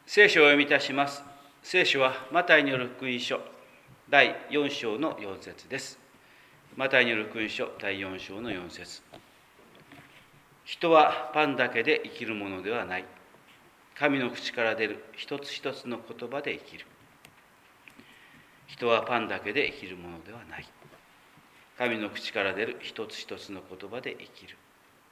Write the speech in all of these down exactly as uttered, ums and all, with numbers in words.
聖書を読みいたします。聖書はマタイによる福音書だいよん章のよん節です。マタイによる福音書だいよん章のよん節。人はパンだけで生きるものではない。神の口から出る一つ一つの言葉で生きる。人はパンだけで生きるものではない。神の口から出る一つ一つの言葉で生きる。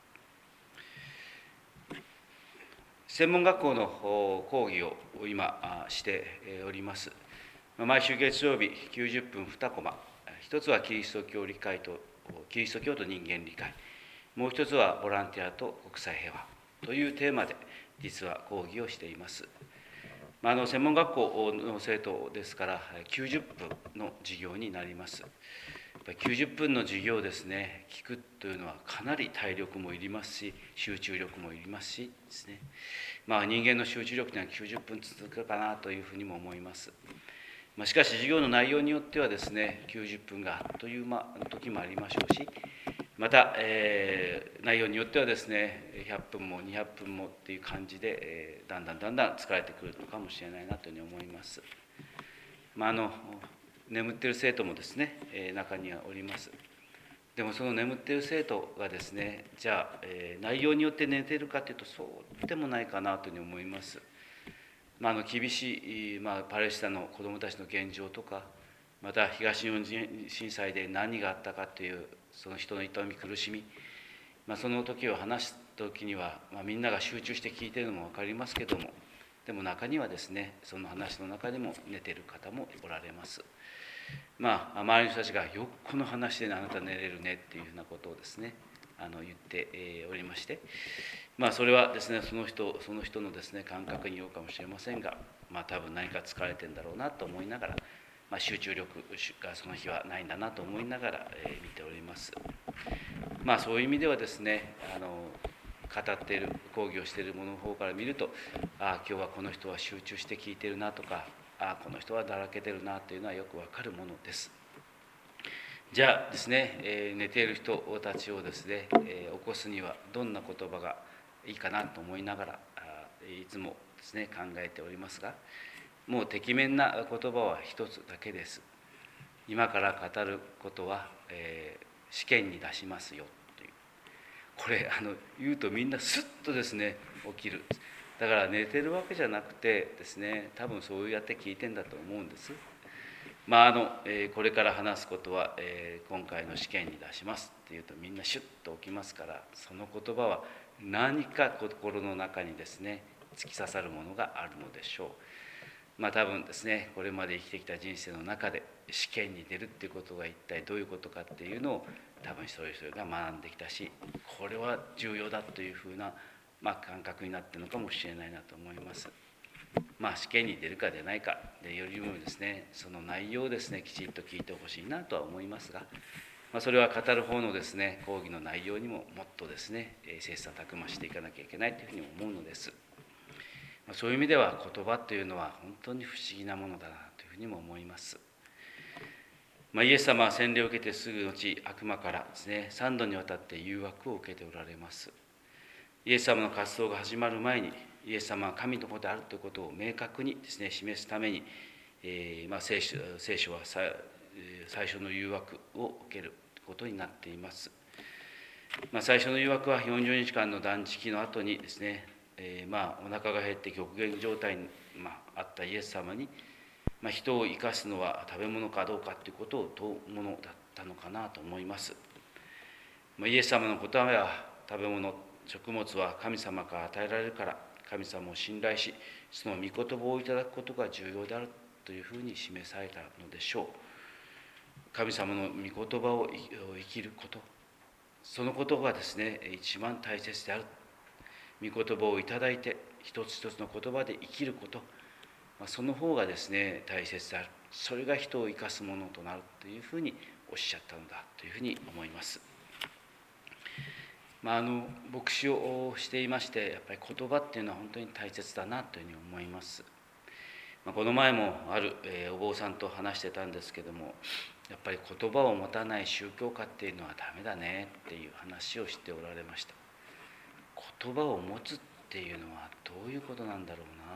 専門学校の講義を今しております。毎週月曜日きゅうじゅっぷんにコマ、一つはキリスト教理解とキリスト教と人間理解、もう一つはボランティアと国際平和というテーマで実は講義をしています。あの専門学校の生徒ですからきゅうじゅっぷんの授業になります。きゅうじゅっぷんの授業をですね、聞くというのはかなり体力もいりますし、集中力もいりますしですね、まあ、人間の集中力というのはきゅうじゅっぷん続くかなというふうにも思います。まあ、しかし授業の内容によってはですね、きゅうじゅっぷんがあっという間の時もありましょうし、また、えー、内容によってはですね、ひゃっぷんもにひゃっぷんもっていう感じで、えー、だんだんだんだん疲れてくるのかもしれないなというふうに思います。まあ、あの眠っている生徒もですね、えー、中にはおります。でもその眠っている生徒がですね、じゃあ、えー、内容によって寝ているかというとそうでもないかなというふうに思います。まあ、あの厳しい、まあ、パレスチナの子どもたちの現状とか、また東日本震災で何があったかというその人の痛み苦しみ、まあ、その時を話す時には、まあ、みんなが集中して聞いているのも分かりますけども、でも中にはですね、その話の中でも寝ている方もおられます。まあ、周りの人たちがよくこの話であなた寝れるねっていうふうなことをですね、あの言っておりまして、まあ、それはですね、その人その人のですね感覚によるかもしれませんが、まあ、多分何か疲れてんだろうなと思いながら、まあ、集中力がその日はないんだなと思いながら、えー、見ております。まあ、そういう意味ではですね、あの語っている講義をしている者の方から見ると、ああ今日はこの人は集中して聞いているなとか、ああこの人はだらけてるなというのはよくわかるものです。じゃあですね、えー、寝ている人たちをですね、えー、起こすにはどんな言葉がいいかなと思いながらいつもですね考えておりますが、もうてきめんな言葉は一つだけです。今から語ることは、えー、試験に出しますよという。これあの言うとみんなスッとですね起きる。だから寝てるわけじゃなくてですね、多分そうやって聞いてんだと思うんです。まああのえー、これから話すことは、えー、今回の試験に出しますっていうとみんなシュッと起きますから、その言葉は何か心の中にですね突き刺さるものがあるのでしょう。まあ多分ですね、これまで生きてきた人生の中で試験に出るっていうことが一体どういうことかっていうのを多分一人一人が学んできたし、これは重要だというふうな、まあ、感覚になっているのかもしれないなと思います。まあ試験に出るか出ないかでよりもですね、その内容をですねきちっと聞いてほしいなとは思いますが、まあ、それは語る方のですね講義の内容にももっとですね切磋琢磨していかなきゃいけないというふうに思うのです。まあ、そういう意味では言葉というのは本当に不思議なものだなというふうにも思います。まあ、イエス様は洗礼を受けてすぐのち悪魔からですねさんどにわたって誘惑を受けておられます。イエス様の活動が始まる前にイエス様は神の子であるということを明確にですね示すために、えーまあ、聖書、聖書は最初の誘惑を受けることになっています。まあ、最初の誘惑はよんじゅうにちかんの断食の後にですね、えー、まあお腹が減って極限状態に、まあ、あったイエス様に、まあ、人を生かすのは食べ物かどうかということを問うものだったのかなと思います。まあ、イエス様の答えは食べ物食物は神様から与えられるから神様を信頼しその御言葉をいただくことが重要であるというふうに示されたのでしょう。神様の御言葉を生きること、そのことがですね一番大切である。御言葉をいただいて一つ一つの言葉で生きること、その方がですね大切である。それが人を生かすものとなるというふうにおっしゃったのだというふうに思います。まあ、あの牧師をしていましてやっぱり言葉っていうのは本当に大切だなというふうに思います。まあ、この前もある、えー、お坊さんと話してたんですけども、やっぱり言葉を持たない宗教家っていうのはダメだねっていう話をしておられました。言葉を持つっていうのはどういうことなんだろうな。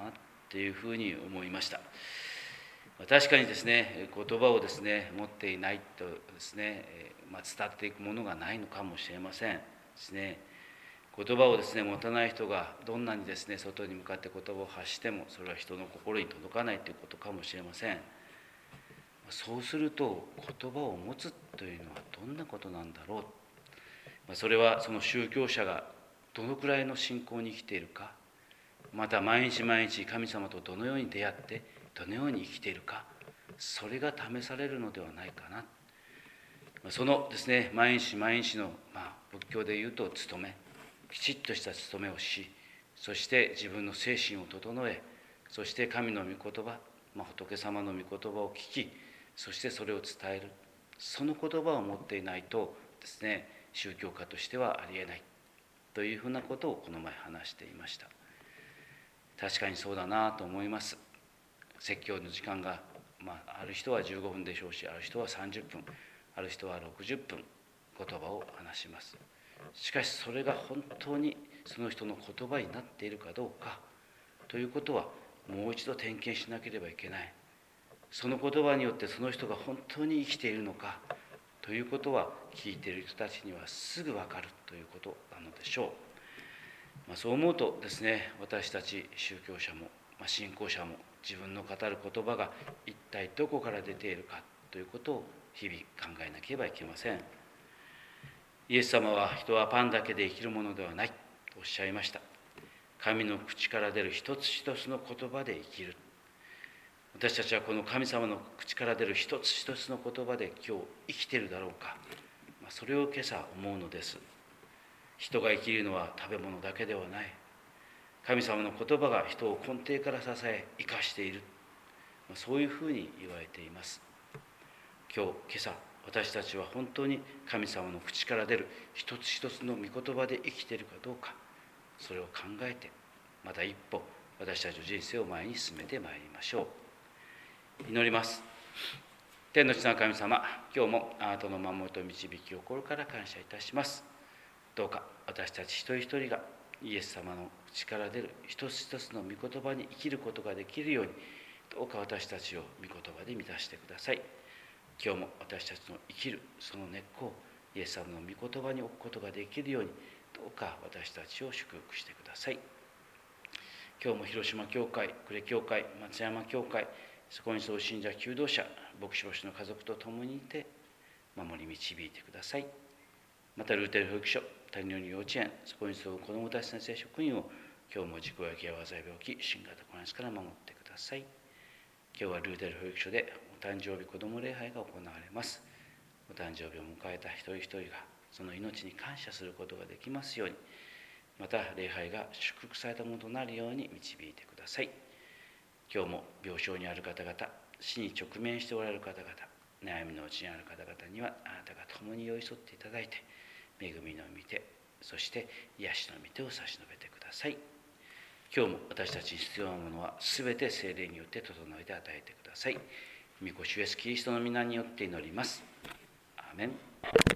というふうに思いました。確かにですね、言葉をですね持っていないとですね、まあ、伝っていくものがないのかもしれませんですね。言葉をですね持たない人がどんなにですね外に向かって言葉を発しても、それは人の心に届かないということかもしれません。そうすると、言葉を持つというのはどんなことなんだろう。それはその宗教者がどのくらいの信仰に生きているか、また毎日毎日神様とどのように出会ってどのように生きているか、それが試されるのではないかな。そのですね毎日毎日の、まあ、仏教でいうと務め、きちっとした務めをし、そして自分の精神を整え、そして神の御言葉、まあ、仏様の御言葉を聞き、そしてそれを伝える。その言葉を持っていないとですね、宗教家としてはありえないというふうなことをこの前話していました。確かにそうだなと思います。説教の時間が、まあ、ある人はじゅうごふんでしょうし、ある人はさんじゅっぷん、ある人はろくじゅっぷん言葉を話します。しかしそれが本当にその人の言葉になっているかどうかということは、もう一度点検しなければいけない。その言葉によってその人が本当に生きているのかということは、聞いている人たちにはすぐ分かるということなのでしょう。まあ、そう思うとですね、私たち宗教者も、まあ、信仰者も自分の語る言葉が一体どこから出ているかということを日々考えなければいけません。イエス様は、人はパンだけで生きるものではないとおっしゃいました。神の口から出る一つ一つの言葉で生きる。私たちはこの神様の口から出る一つ一つの言葉で今日生きているだろうか、まあ、それを今朝思うのです。人が生きるのは食べ物だけではない。神様の言葉が人を根底から支え生かしている、まあ、そういうふうに言われています。今日今朝私たちは本当に神様の口から出る一つ一つの御言葉で生きているかどうか、それを考えて、また一歩私たちの人生を前に進めてまいりましょう。祈ります。天の父なる神様、今日もあなたの守りと導きを心から感謝いたします。どうか私たち一人一人がイエス様の口から出る一つ一つの御言葉に生きることができるように、どうか私たちを御言葉で満たしてください。今日も私たちの生きるその根っこをイエス様の御言葉に置くことができるように、どうか私たちを祝福してください。今日も広島教会、呉教会、松山教会、そこにそう信者求道者、牧師牧師の家族と共にいて守り導いてください。またルーテル保育所、谷の幼稚園、そこに住む子どもたち先生職員を今日も事故や怪我災病気、新型コロナから守ってください。今日はルーテル保育所でお誕生日子ども礼拝が行われます。お誕生日を迎えた一人一人がその命に感謝することができますように、また礼拝が祝福されたものとなるように導いてください。今日も病床にある方々、死に直面しておられる方々、悩みのうちにある方々にはあなたが共に寄り添っていただいて、恵みの御手、そして癒しの御手を差し伸べてください。今日も私たちに必要なものはすべて聖霊によって整えて与えてください。御子主イエスキリストの皆によって祈ります。アーメン。